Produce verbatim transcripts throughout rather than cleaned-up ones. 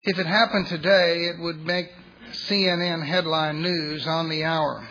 If it happened today, it would make C N N headline news on the hour.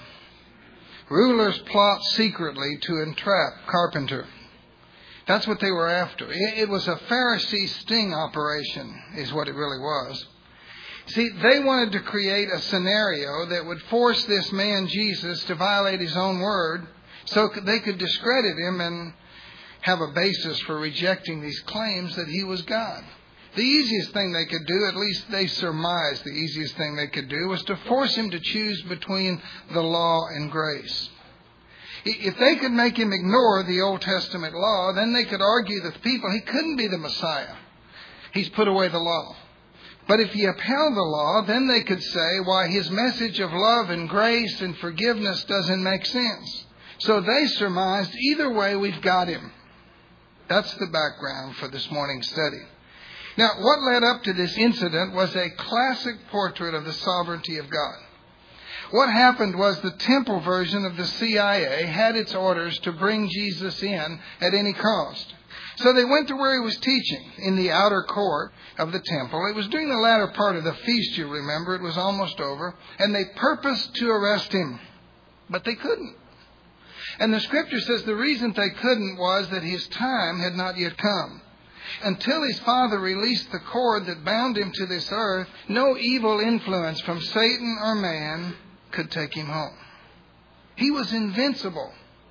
Rulers plot secretly to entrap carpenter. That's what they were after. It was a Pharisee sting operation, is what it really was. See, they wanted to create a scenario that would force this man Jesus to violate his own word so they could discredit him and have a basis for rejecting these claims that he was God. The easiest thing they could do, at least they surmised the easiest thing they could do, was to force him to choose between the law and grace. If they could make him ignore the Old Testament law, then they could argue that the people, he couldn't be the Messiah. He's put away the law. But if he upheld the law, then they could say why his message of love and grace and forgiveness doesn't make sense. So they surmised either way we've got him. That's the background for this morning's study. Now, what led up to this incident was a classic portrait of the sovereignty of God. What happened was the temple version of the C I A had its orders to bring Jesus in at any cost. So they went to where he was teaching in the outer court of the temple. It was during the latter part of the feast, you remember. It was almost over. And they purposed to arrest him. But they couldn't. And the scripture says the reason they couldn't was that his time had not yet come. Until his Father released the cord that bound him to this earth, no evil influence from Satan or man could take him home. He was invincible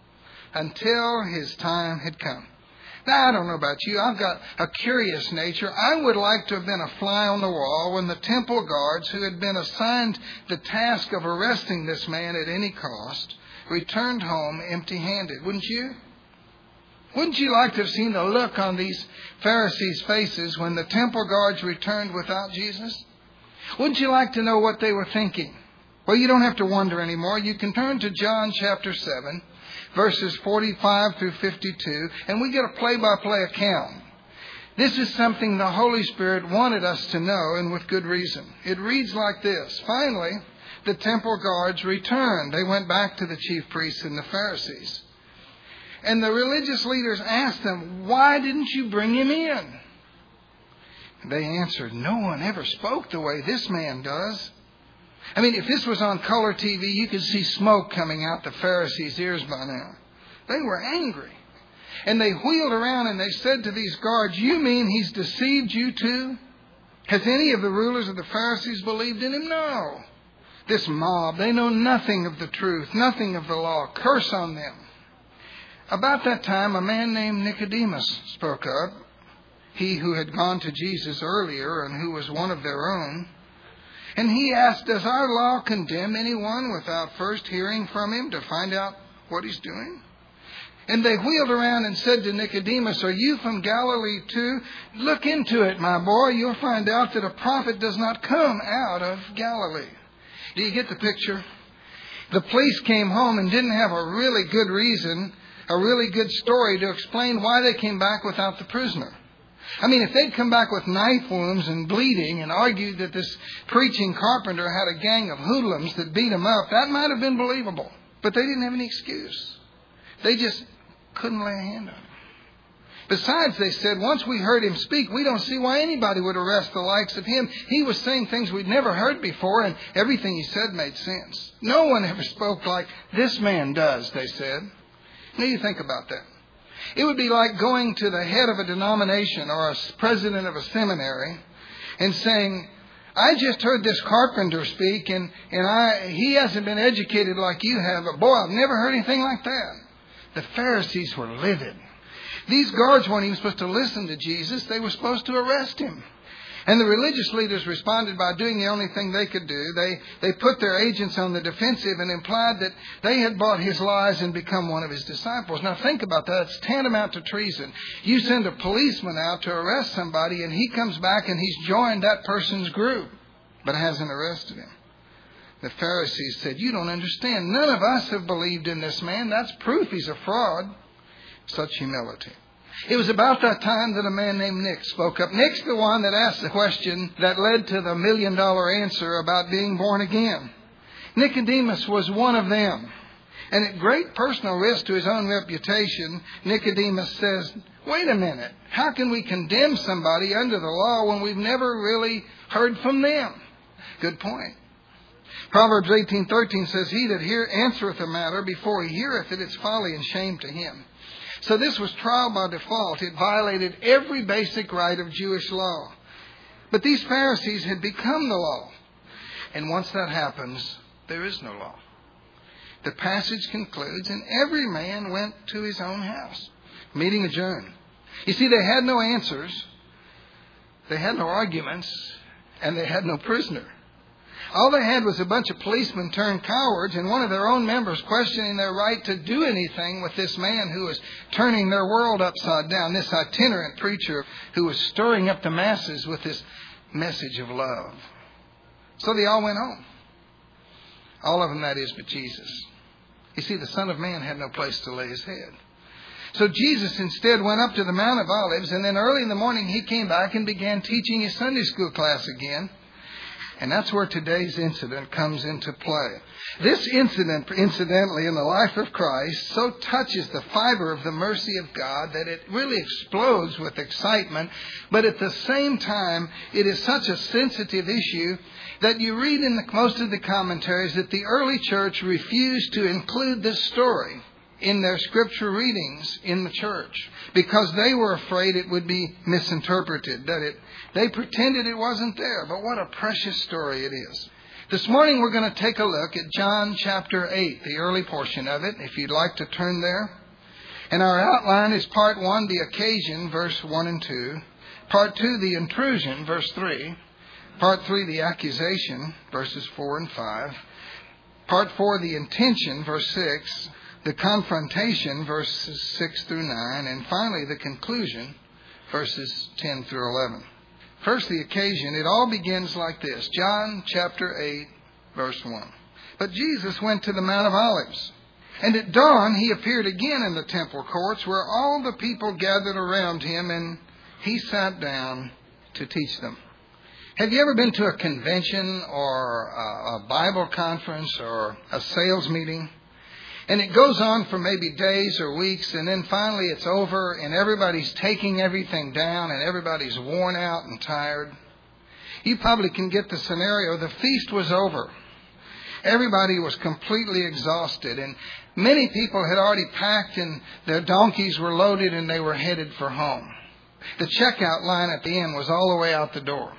until his time had come. Now, I don't know about you. I've got a curious nature. I would like to have been a fly on the wall when the temple guards, who had been assigned the task of arresting this man at any cost, returned home empty-handed. Wouldn't you? Wouldn't you like to have seen the look on these Pharisees' faces when the temple guards returned without Jesus? Wouldn't you like to know what they were thinking? Well, you don't have to wonder anymore. You can turn to John chapter seven, verses forty-five through fifty-two, and we get a play-by-play account. This is something the Holy Spirit wanted us to know, and with good reason. It reads like this. Finally, the temple guards returned. They went back to the chief priests and the Pharisees. And the religious leaders asked them, "Why didn't you bring him in?" They answered, "No one ever spoke the way this man does." I mean, if this was on color T V, you could see smoke coming out the Pharisees' ears by now. They were angry. And they wheeled around and they said to these guards, "You mean he's deceived you too? Has any of the rulers of the Pharisees believed in him? No. This mob, they know nothing of the truth, nothing of the law. Curse on them." About that time, a man named Nicodemus spoke up. He who had gone to Jesus earlier and who was one of their own. And he asked, "Does our law condemn anyone without first hearing from him to find out what he's doing?" And they wheeled around and said to Nicodemus, "Are you from Galilee too? Look into it, my boy. You'll find out that a prophet does not come out of Galilee." Do you get the picture? The police came home and didn't have a really good reason, a really good story to explain why they came back without the prisoner. I mean, if they'd come back with knife wounds and bleeding and argued that this preaching carpenter had a gang of hoodlums that beat him up, that might have been believable. But they didn't have any excuse. They just couldn't lay a hand on him. Besides, they said, once we heard him speak, we don't see why anybody would arrest the likes of him. He was saying things we'd never heard before, and everything he said made sense. No one ever spoke like this man does, they said. Now you think about that. It would be like going to the head of a denomination or a president of a seminary and saying, "I just heard this carpenter speak, and, and I he hasn't been educated like you have, but boy, I've never heard anything like that." The Pharisees were livid. These guards weren't even supposed to listen to Jesus. They were supposed to arrest him. And the religious leaders responded by doing the only thing they could do. They, they put their agents on the defensive and implied that they had bought his lies and become one of his disciples. Now think about that. It's tantamount to treason. You send a policeman out to arrest somebody and he comes back and he's joined that person's group, but hasn't arrested him. The Pharisees said, "You don't understand. None of us have believed in this man. That's proof he's a fraud." Such humility. It was about that time that a man named Nick spoke up. Nick's the one that asked the question that led to the million dollar answer about being born again. Nicodemus was one of them. And at great personal risk to his own reputation, Nicodemus says, Wait a minute. How can we condemn somebody under the law when we've never really heard from them? Good point. Proverbs eighteen thirteen says, he that hear, answereth a matter before he heareth it, it's folly and shame to him. So this was trial by default. It violated every basic right of Jewish law. But these Pharisees had become the law. And once that happens, there is no law. The passage concludes, and every man went to his own house. Meeting adjourned. You see, they had no answers. They had no arguments. And they had no prisoner. All they had was a bunch of policemen turned cowards and one of their own members questioning their right to do anything with this man who was turning their world upside down, this itinerant preacher who was stirring up the masses with this message of love. So they all went home. All of them, that is, but Jesus. You see, the Son of Man had no place to lay his head. So Jesus instead went up to the Mount of Olives, and then early in the morning he came back and began teaching his Sunday school class again. And that's where today's incident comes into play. This incident, incidentally, in the life of Christ, so touches the fiber of the mercy of God that it really explodes with excitement. But at the same time, it is such a sensitive issue that you read in the, most of the commentaries that the early church refused to include this story in their scripture readings in the church because they were afraid it would be misinterpreted, that it they pretended it wasn't there. But what a precious story it is. This morning we're going to take a look at John chapter eight, the early portion of it, if you'd like to turn there. And our outline is part one, the occasion, verse one and two. Part two, the intrusion, verse three. Part three, the accusation, verses four and five. Part four, the intention, verse six. The confrontation, verses six through nine. And finally, the conclusion, verses ten through eleven. First, the occasion. It all begins like this. John chapter eight, verse one. But Jesus went to the Mount of Olives. And at dawn he appeared again in the temple courts where all the people gathered around him, and he sat down to teach them. Have you ever been to a convention or a Bible conference or a sales meeting? And it goes on for maybe days or weeks, and then finally it's over, and everybody's taking everything down, and everybody's worn out and tired. You probably can get the scenario. The feast was over. Everybody was completely exhausted, and many people had already packed, and their donkeys were loaded, and they were headed for home. The checkout line at the end was all the way out the door.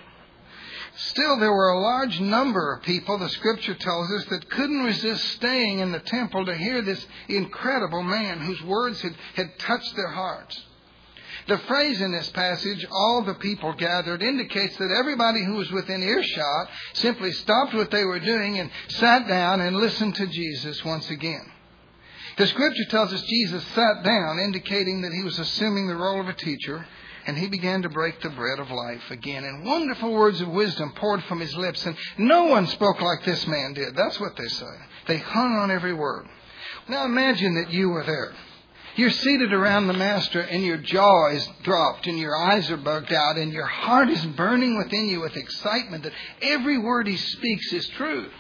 Still, there were a large number of people, the scripture tells us, that couldn't resist staying in the temple to hear this incredible man whose words had, had touched their hearts. The phrase in this passage, all the people gathered, indicates that everybody who was within earshot simply stopped what they were doing and sat down and listened to Jesus once again. The scripture tells us Jesus sat down, indicating that he was assuming the role of a teacher. And he began to break the bread of life again. And wonderful words of wisdom poured from his lips. And no one spoke like this man did. That's what they say. They hung on every word. Now imagine that you were there. You're seated around the master and your jaw is dropped and your eyes are bugged out and your heart is burning within you with excitement that every word he speaks is truth.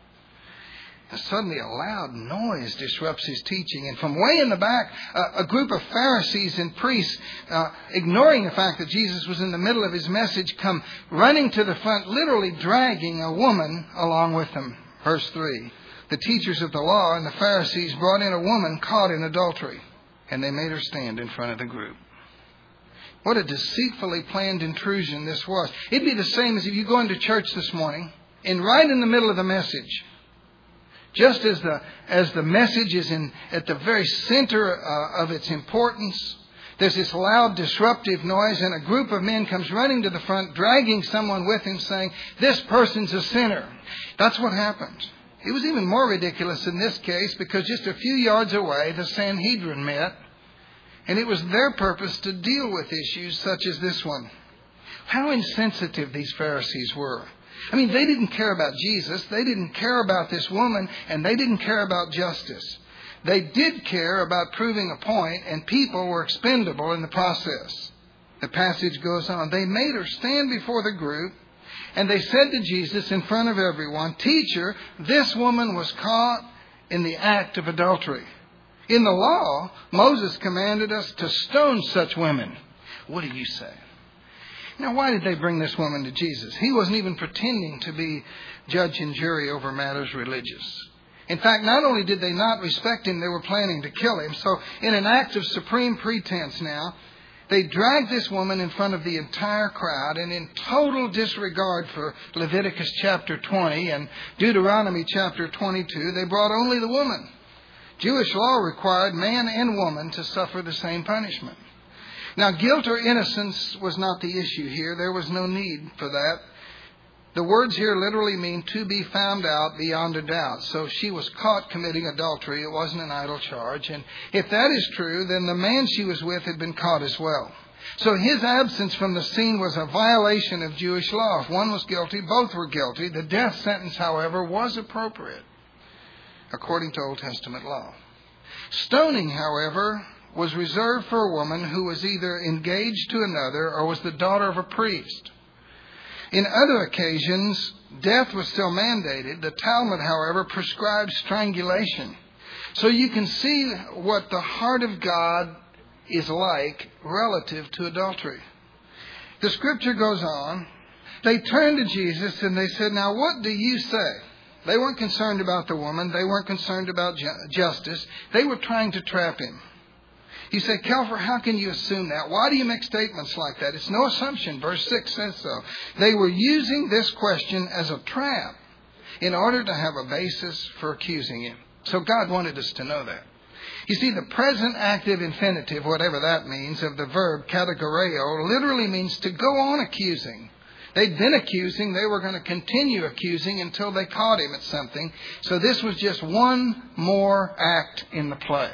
And suddenly a loud noise disrupts his teaching. And from way in the back, uh, a group of Pharisees and priests, uh, ignoring the fact that Jesus was in the middle of his message, come running to the front, literally dragging a woman along with them. Verse three. The teachers of the law and the Pharisees brought in a woman caught in adultery, and they made her stand in front of the group. What a deceitfully planned intrusion this was. It'd be the same as if you go into church this morning, and right in the middle of the message, just as the as the message is in at the very center uh, of its importance, there's this loud disruptive noise, and a group of men comes running to the front, dragging someone with him, saying, "This person's a sinner." That's what happened. It was even more ridiculous in this case because just a few yards away, the Sanhedrin met, and it was their purpose to deal with issues such as this one. How insensitive these Pharisees were. I mean, they didn't care about Jesus, they didn't care about this woman, and they didn't care about justice. They did care about proving a point, and people were expendable in the process. The passage goes on. They made her stand before the group, and they said to Jesus in front of everyone, "Teacher, this woman was caught in the act of adultery. In the law, Moses commanded us to stone such women. What do you say? Now, why did they bring this woman to Jesus? He wasn't even pretending to be judge and jury over matters religious. In fact, not only did they not respect him, they were planning to kill him. So, in an act of supreme pretense now, they dragged this woman in front of the entire crowd, and in total disregard for Leviticus chapter twenty and Deuteronomy chapter twenty-two, they brought only the woman. Jewish law required man and woman to suffer the same punishment. Now, guilt or innocence was not the issue here. There was no need for that. The words here literally mean to be found out beyond a doubt. So she was caught committing adultery. It wasn't an idle charge. And if that is true, then the man she was with had been caught as well. So his absence from the scene was a violation of Jewish law. If one was guilty, both were guilty. The death sentence, however, was appropriate according to Old Testament law. Stoning, however, was reserved for a woman who was either engaged to another or was the daughter of a priest. In other occasions, death was still mandated. The Talmud, however, prescribed strangulation. So you can see what the heart of God is like relative to adultery. The scripture goes on. They turned to Jesus and they said, "Now what do you say?" They weren't concerned about the woman. They weren't concerned about ju- justice. They were trying to trap him. You say, "Kelfer, how can you assume that? Why do you make statements like that?" It's no assumption. Verse six says so. They were using this question as a trap in order to have a basis for accusing him. So God wanted us to know that. You see, the present active infinitive, whatever that means, of the verb kategoreo, literally means to go on accusing. They'd been accusing. They were going to continue accusing until they caught him at something. So this was just one more act in the play.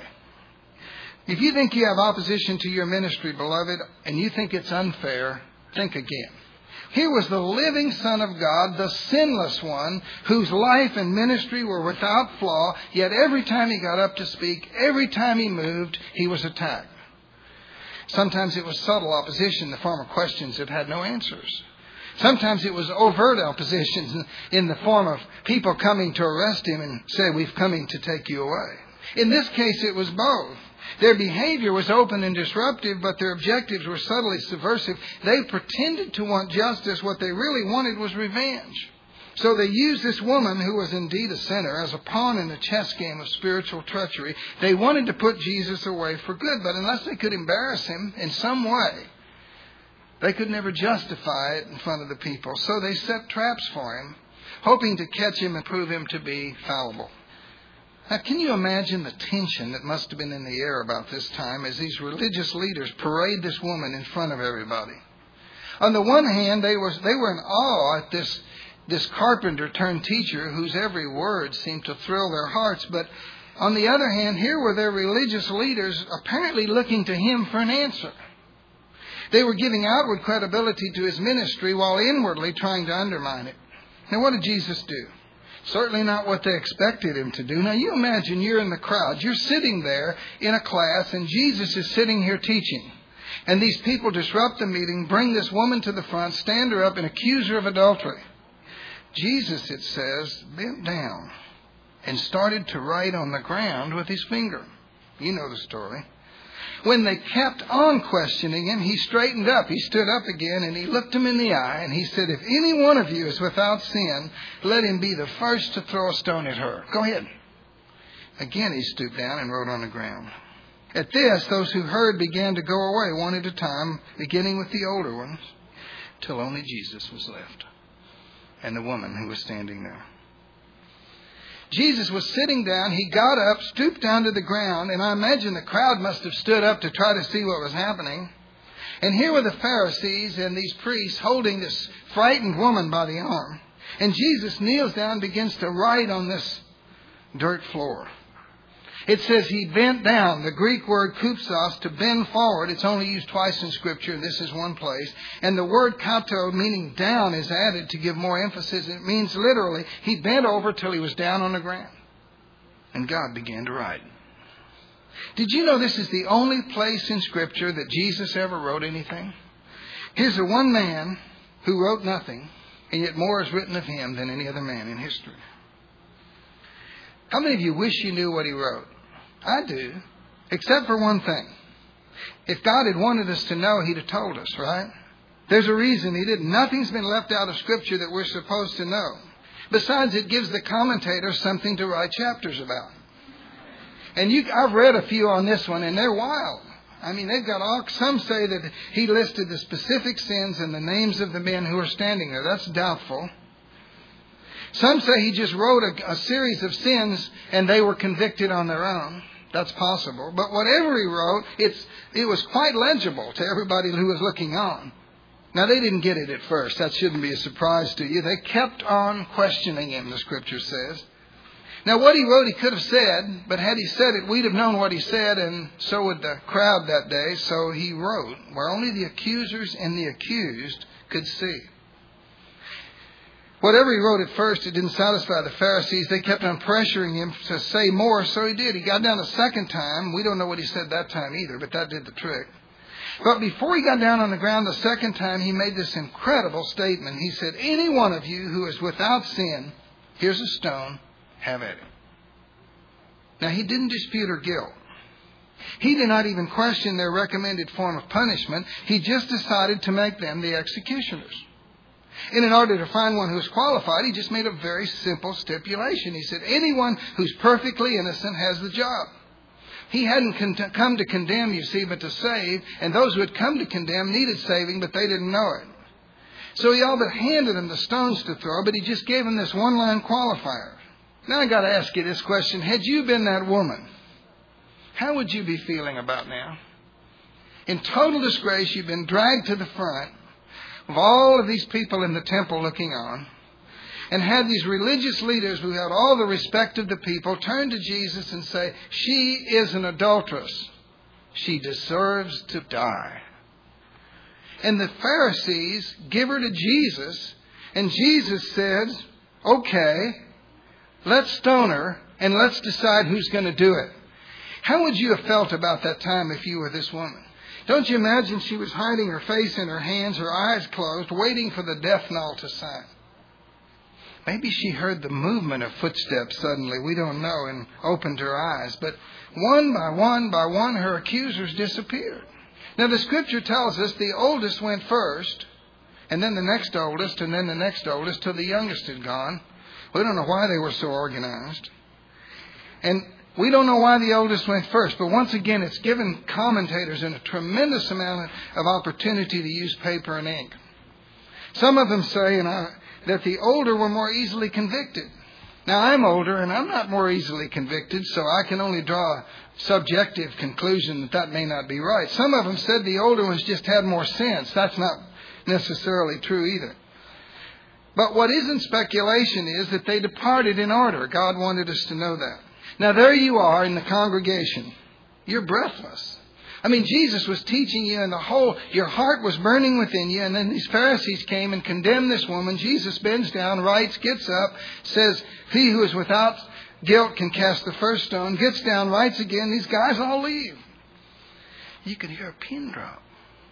If you think you have opposition to your ministry, beloved, and you think it's unfair, think again. Here was the living Son of God, the sinless one, whose life and ministry were without flaw, yet every time he got up to speak, every time he moved, he was attacked. Sometimes it was subtle opposition in the form of questions that had no answers. Sometimes it was overt opposition in the form of people coming to arrest him and say, "We've come to take you away." In this case, it was both. Their behavior was open and disruptive, but their objectives were subtly subversive. They pretended to want justice. What they really wanted was revenge. So they used this woman, who was indeed a sinner, as a pawn in a chess game of spiritual treachery. They wanted to put Jesus away for good, but unless they could embarrass him in some way, they could never justify it in front of the people. So they set traps for him, hoping to catch him and prove him to be fallible. Now, can you imagine the tension that must have been in the air about this time as these religious leaders parade this woman in front of everybody? On the one hand, they were, they were in awe at this, this carpenter turned teacher whose every word seemed to thrill their hearts. But on the other hand, here were their religious leaders apparently looking to him for an answer. They were giving outward credibility to his ministry while inwardly trying to undermine it. Now, what did Jesus do? Certainly not what they expected him to do. Now, you imagine you're in the crowd. You're sitting there in a class, and Jesus is sitting here teaching. And these people disrupt the meeting, bring this woman to the front, stand her up, and accuse her of adultery. Jesus, it says, bent down and started to write on the ground with his finger. You know the story. When they kept on questioning him, he straightened up. He stood up again and he looked them in the eye and he said, "If any one of you is without sin, let him be the first to throw a stone at her." Go ahead. Again, he stooped down and wrote on the ground. At this, those who heard began to go away one at a time, beginning with the older ones, till only Jesus was left and the woman who was standing there. Jesus was sitting down. He got up, stooped down to the ground, and I imagine the crowd must have stood up to try to see what was happening. And here were the Pharisees and these priests holding this frightened woman by the arm. And Jesus kneels down and begins to write on this dirt floor. It says he bent down. The Greek word kupsos, to bend forward. It's only used twice in Scripture. This is one place. And the word kato, meaning down, is added to give more emphasis. It means literally, he bent over till he was down on the ground. And God began to write. Did you know this is the only place in Scripture that Jesus ever wrote anything? Here's the one man who wrote nothing, and yet more is written of him than any other man in history. How many of you wish you knew what he wrote? I do. Except for one thing. If God had wanted us to know, He'd have told us, right? There's a reason He didn't. Nothing's been left out of Scripture that we're supposed to know. Besides, it gives the commentators something to write chapters about. And you, I've read a few on this one, and they're wild. I mean, they've got all, some say that He listed the specific sins and the names of the men who are standing there. That's doubtful. Some say He just wrote a, a series of sins and they were convicted on their own. That's possible. But whatever He wrote, it's, it was quite legible to everybody who was looking on. Now, they didn't get it at first. That shouldn't be a surprise to you. They kept on questioning Him, the Scripture says. Now, what He wrote, He could have said, but had He said it, we'd have known what He said, and so would the crowd that day. So He wrote where only the accusers and the accused could see. Whatever He wrote at first, it didn't satisfy the Pharisees. They kept on pressuring Him to say more, so He did. He got down a second time. We don't know what He said that time either, but that did the trick. But before He got down on the ground the second time, He made this incredible statement. He said, any one of you who is without sin, here's a stone, have at it. Now, He didn't dispute her guilt. He did not even question their recommended form of punishment. He just decided to make them the executioners. And in order to find one who was qualified, He just made a very simple stipulation. He said, anyone who's perfectly innocent has the job. He hadn't con- come to condemn, you see, but to save. And those who had come to condemn needed saving, but they didn't know it. So He all but handed them the stones to throw, but He just gave them this one-line qualifier. Now I got to ask you this question. Had you been that woman, how would you be feeling about now? In total disgrace, you've been dragged to the front of all of these people in the temple looking on, and had these religious leaders who had all the respect of the people turn to Jesus and say, she is an adulteress. She deserves to die. And the Pharisees give her to Jesus, and Jesus says, okay, let's stone her and let's decide who's going to do it. How would you have felt about that time if you were this woman? Don't you imagine she was hiding her face in her hands, her eyes closed, waiting for the death knell to sound? Maybe she heard the movement of footsteps suddenly, we don't know, and opened her eyes. But one by one by one, her accusers disappeared. Now the Scripture tells us the oldest went first, and then the next oldest, and then the next oldest, till the youngest had gone. We don't know why they were so organized. And we don't know why the oldest went first, but once again, it's given commentators a tremendous amount of opportunity to use paper and ink. Some of them say and I, that the older were more easily convicted. Now, I'm older and I'm not more easily convicted, so I can only draw a subjective conclusion that that may not be right. Some of them said the older ones just had more sense. That's not necessarily true either. But what isn't speculation is that they departed in order. God wanted us to know that. Now, there you are in the congregation. You're breathless. I mean, Jesus was teaching you and the whole, your heart was burning within you. And then these Pharisees came and condemned this woman. Jesus bends down, writes, gets up, says, he who is without guilt can cast the first stone, gets down, writes again. These guys all leave. You could hear a pin drop.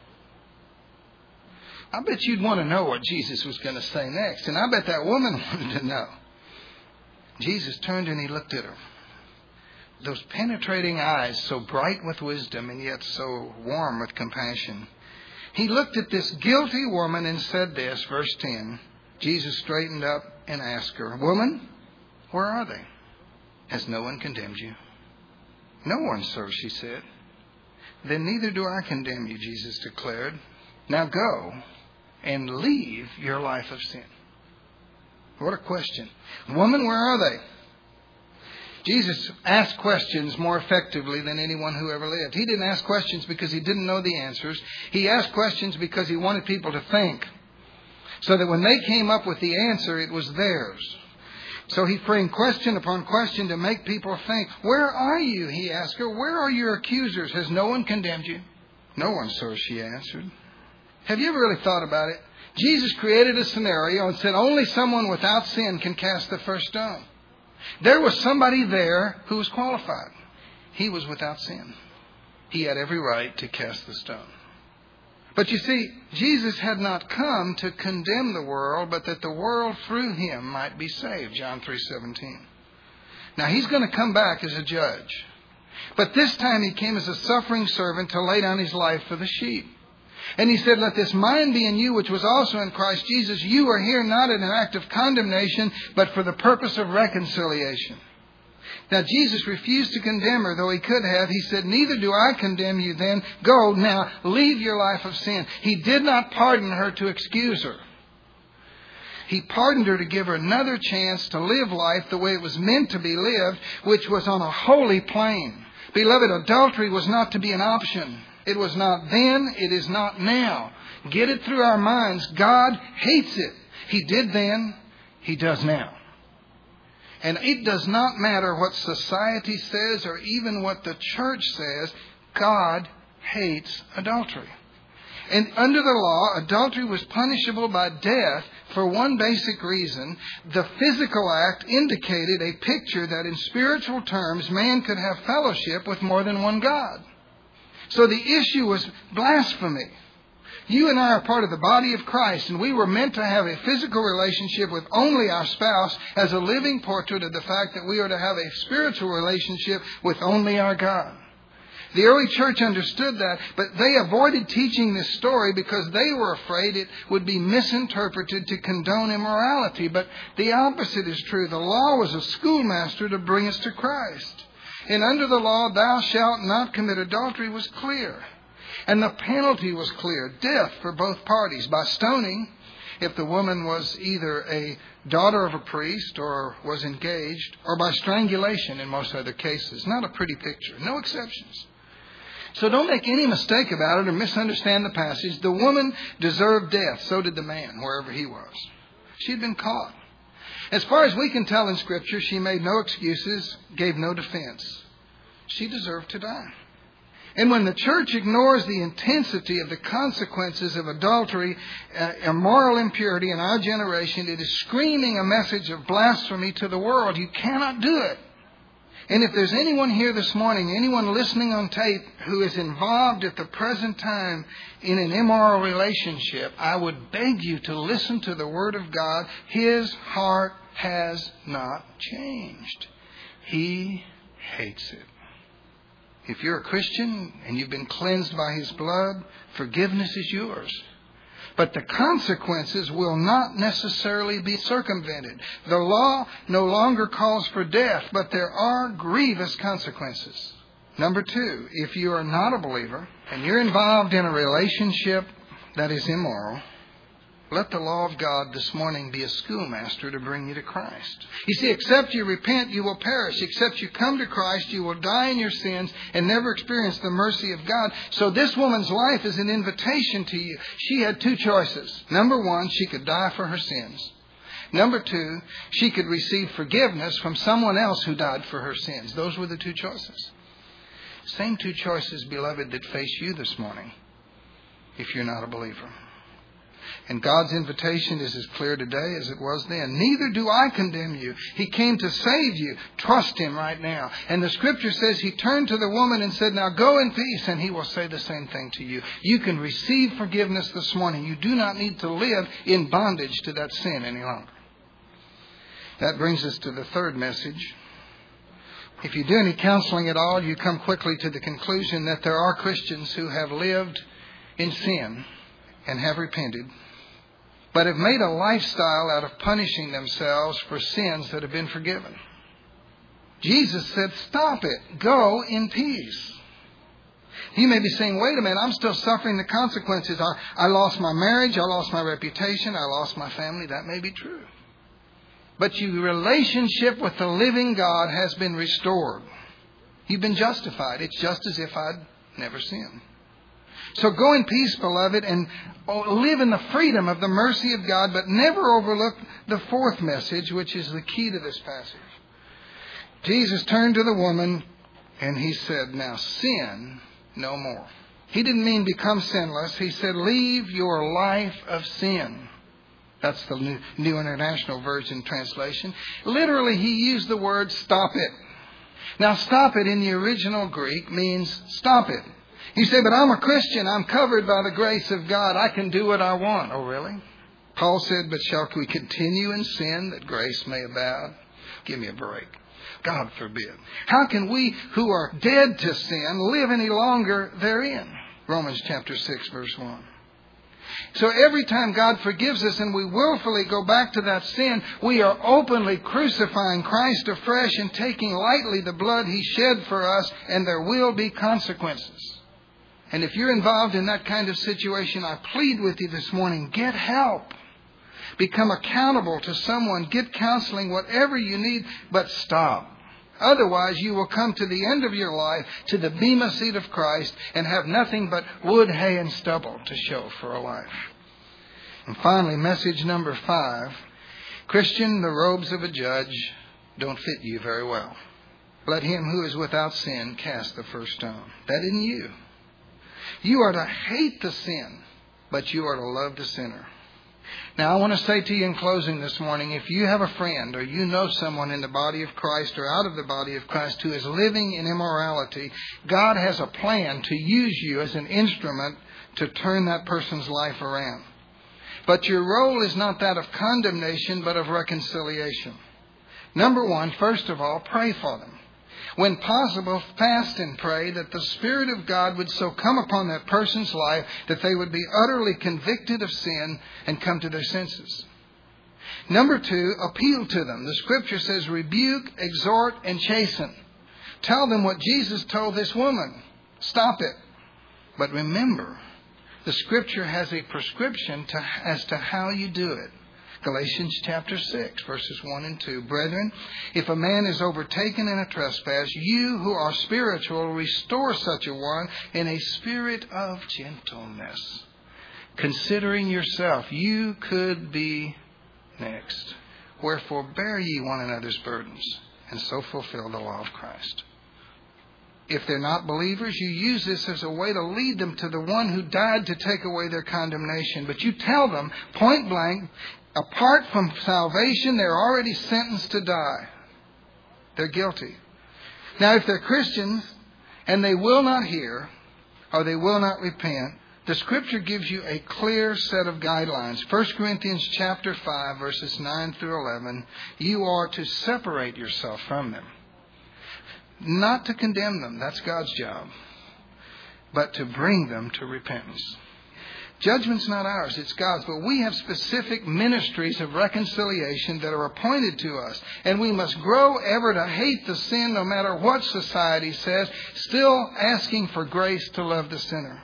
I bet you'd want to know what Jesus was going to say next. And I bet that woman wanted to know. Jesus turned and He looked at her. Those penetrating eyes, so bright with wisdom and yet so warm with compassion. He looked at this guilty woman and said this, verse ten. Jesus straightened up and asked her, woman, where are they? Has no one condemned you? No one, sir, she said. Then neither do I condemn you, Jesus declared. Now go and leave your life of sin. What a question. Woman, where are they? Jesus asked questions more effectively than anyone who ever lived. He didn't ask questions because He didn't know the answers. He asked questions because He wanted people to think. So that when they came up with the answer, it was theirs. So He framed question upon question to make people think. Where are you? He asked her. Where are your accusers? Has no one condemned you? No one, sir, she answered. Have you ever really thought about it? Jesus created a scenario and said only someone without sin can cast the first stone. There was somebody there who was qualified. He was without sin. He had every right to cast the stone. But you see, Jesus had not come to condemn the world, but that the world through Him might be saved. John three seventeen. Now He's going to come back as a judge. But this time he came as a suffering servant to lay down his life for the sheep. And he said, let this mind be in you, which was also in Christ Jesus. You are here not in an act of condemnation, but for the purpose of reconciliation. Now, Jesus refused to condemn her, though he could have. He said, neither do I condemn you then. Go now, leave your life of sin. He did not pardon her to excuse her. He pardoned her to give her another chance to live life the way it was meant to be lived, which was on a holy plane. Beloved, adultery was not to be an option. It was not then. It is not now. Get it through our minds. God hates it. He did then. He does now. And it does not matter what society says or even what the church says. God hates adultery. And under the law, adultery was punishable by death for one basic reason. The physical act indicated a picture that in spiritual terms man could have fellowship with more than one God. So the issue was blasphemy. You and I are part of the body of Christ, and we were meant to have a physical relationship with only our spouse as a living portrait of the fact that we are to have a spiritual relationship with only our God. The early church understood that, but they avoided teaching this story because they were afraid it would be misinterpreted to condone immorality. But the opposite is true. The law was a schoolmaster to bring us to Christ. And under the law, thou shalt not commit adultery was clear. And the penalty was clear. Death for both parties by stoning if the woman was either a daughter of a priest or was engaged, or by strangulation in most other cases. Not a pretty picture. No exceptions. So don't make any mistake about it or misunderstand the passage. The woman deserved death. So did the man, wherever he was. She had been caught. As far as we can tell in Scripture, she made no excuses, gave no defense. She deserved to die. And when the church ignores the intensity of the consequences of adultery, uh, immoral impurity in our generation, it is screaming a message of blasphemy to the world. You cannot do it. And if there's anyone here this morning, anyone listening on tape who is involved at the present time in an immoral relationship, I would beg you to listen to the Word of God. His heart has not changed. He hates it. If you're a Christian and you've been cleansed by His blood, forgiveness is yours. But the consequences will not necessarily be circumvented. The law no longer calls for death, but there are grievous consequences. Number two, if you are not a believer and you're involved in a relationship that is immoral, let the law of God this morning be a schoolmaster to bring you to Christ. You see, except you repent, you will perish. Except you come to Christ, you will die in your sins and never experience the mercy of God. So this woman's life is an invitation to you. She had two choices. Number one, she could die for her sins. Number two, she could receive forgiveness from someone else who died for her sins. Those were the two choices. Same two choices, beloved, that face you this morning if you're not a believer. And God's invitation is as clear today as it was then. Neither do I condemn you. He came to save you. Trust Him right now. And the Scripture says He turned to the woman and said, now go in peace, and He will say the same thing to you. You can receive forgiveness this morning. You do not need to live in bondage to that sin any longer. That brings us to the third message. If you do any counseling at all, you come quickly to the conclusion that there are Christians who have lived in sin and have repented, but have made a lifestyle out of punishing themselves for sins that have been forgiven. Jesus said, stop it. Go in peace. You may be saying, wait a minute, I'm still suffering the consequences. I, I lost my marriage, I lost my reputation, I lost my family. That may be true. But your relationship with the living God has been restored. You've been justified. It's just as if I'd never sinned. So go in peace, beloved, and live in the freedom of the mercy of God, but never overlook the fourth message, which is the key to this passage. Jesus turned to the woman and He said, now sin no more. He didn't mean become sinless. He said, leave your life of sin. That's the New, New International Version translation. Literally, He used the word stop it. Now, stop it in the original Greek means stop it. You say, but I'm a Christian. I'm covered by the grace of God. I can do what I want. Oh, really? Paul said, but shall we continue in sin that grace may abound? Give me a break. God forbid. How can we who are dead to sin live any longer therein? Romans chapter six, verse one. So every time God forgives us and we willfully go back to that sin, we are openly crucifying Christ afresh and taking lightly the blood He shed for us, and there will be consequences. And if you're involved in that kind of situation, I plead with you this morning, get help. Become accountable to someone. Get counseling, whatever you need, but stop. Otherwise, you will come to the end of your life, to the bema seat of Christ, and have nothing but wood, hay, and stubble to show for a life. And finally, message number five. Christian, the robes of a judge don't fit you very well. Let him who is without sin cast the first stone. That isn't you. You are to hate the sin, but you are to love the sinner. Now, I want to say to you in closing this morning, if you have a friend or you know someone in the body of Christ or out of the body of Christ who is living in immorality, God has a plan to use you as an instrument to turn that person's life around. But your role is not that of condemnation, but of reconciliation. Number one, first of all, pray for them. When possible, fast and pray that the Spirit of God would so come upon that person's life that they would be utterly convicted of sin and come to their senses. Number two, appeal to them. The Scripture says, rebuke, exhort, and chasten. Tell them what Jesus told this woman. Stop it. But remember, the Scripture has a prescription to, as to how you do it. Galatians chapter six, verses one and two. Brethren, if a man is overtaken in a trespass, you who are spiritual, restore such a one in a spirit of gentleness. Considering yourself, you could be next. Wherefore bear ye one another's burdens, and so fulfill the law of Christ. If they're not believers, you use this as a way to lead them to the one who died to take away their condemnation. But you tell them, point blank, apart from salvation, they're already sentenced to die. They're guilty. Now, if they're Christians and they will not hear or they will not repent, the Scripture gives you a clear set of guidelines. First Corinthians chapter five, verses nine through eleven. You are to separate yourself from them. Not to condemn them. That's God's job. But to bring them to repentance. Judgment's not ours, it's God's. But we have specific ministries of reconciliation that are appointed to us. And we must grow ever to hate the sin no matter what society says, still asking for grace to love the sinner.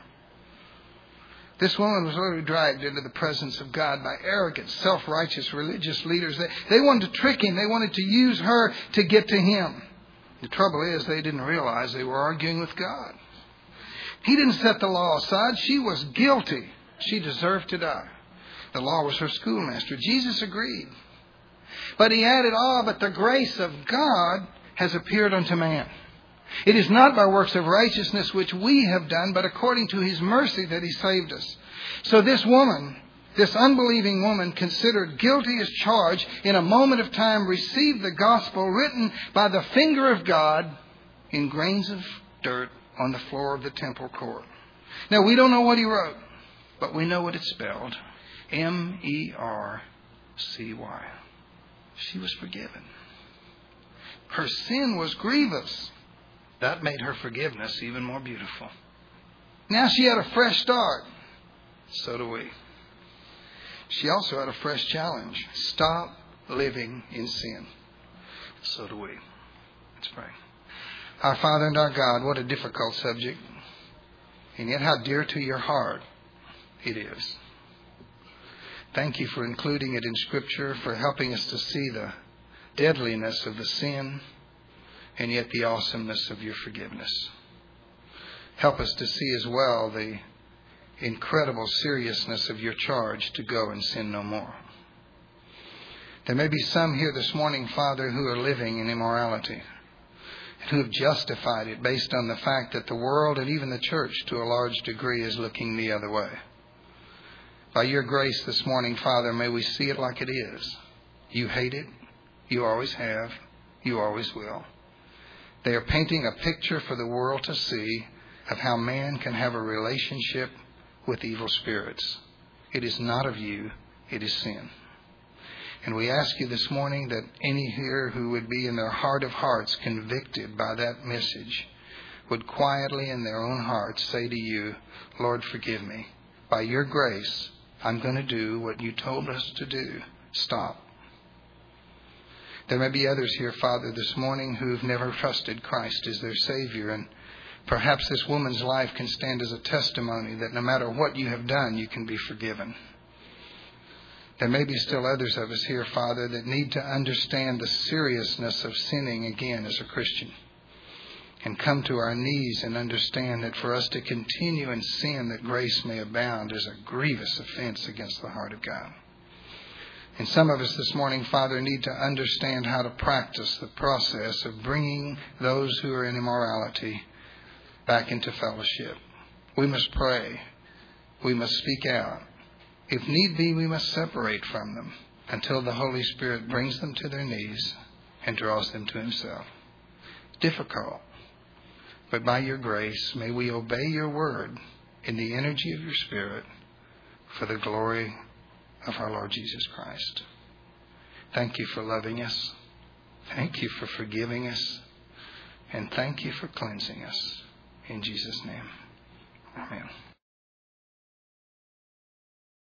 This woman was literally dragged into the presence of God by arrogant, self-righteous religious leaders. They, they wanted to trick Him. They wanted to use her to get to Him. The trouble is they didn't realize they were arguing with God. He didn't set the law aside. She was guilty. She deserved to die. The law was her schoolmaster. Jesus agreed. But He added, ah, but the grace of God has appeared unto man. It is not by works of righteousness which we have done, but according to His mercy that He saved us. So this woman, this unbelieving woman, considered guilty as charged, in a moment of time received the gospel written by the finger of God in grains of dirt on the floor of the temple court. Now, we don't know what He wrote, but we know what it spelled. M E R C Y. She was forgiven. Her sin was grievous. That made her forgiveness even more beautiful. Now she had a fresh start. So do we. She also had a fresh challenge. Stop living in sin. So do we. Let's pray. Our Father and our God, what a difficult subject. And yet how dear to your heart it is. Thank you for including it in Scripture, for helping us to see the deadliness of the sin and yet the awesomeness of your forgiveness. Help us to see as well the incredible seriousness of your charge to go and sin no more. There may be some here this morning, Father, who are living in immorality and who have justified it based on the fact that the world and even the church to a large degree is looking the other way. By your grace this morning, Father, may we see it like it is. You hate it. You always have. You always will. They are painting a picture for the world to see of how man can have a relationship with evil spirits. It is not of you. It is sin. And we ask you this morning that any here who would be in their heart of hearts convicted by that message would quietly in their own hearts say to you, Lord, forgive me. By your grace, I'm going to do what you told us to do. Stop. There may be others here, Father, this morning who've never trusted Christ as their Savior. And perhaps this woman's life can stand as a testimony that no matter what you have done, you can be forgiven. There may be still others of us here, Father, that need to understand the seriousness of sinning again as a Christian. And come to our knees and understand that for us to continue in sin that grace may abound is a grievous offense against the heart of God. And some of us this morning, Father, need to understand how to practice the process of bringing those who are in immorality back into fellowship. We must pray. We must speak out. If need be, we must separate from them until the Holy Spirit brings them to their knees and draws them to Himself. Difficult. But by your grace, may we obey your word in the energy of your Spirit for the glory of our Lord Jesus Christ. Thank you for loving us. Thank you for forgiving us. And thank you for cleansing us. In Jesus' name.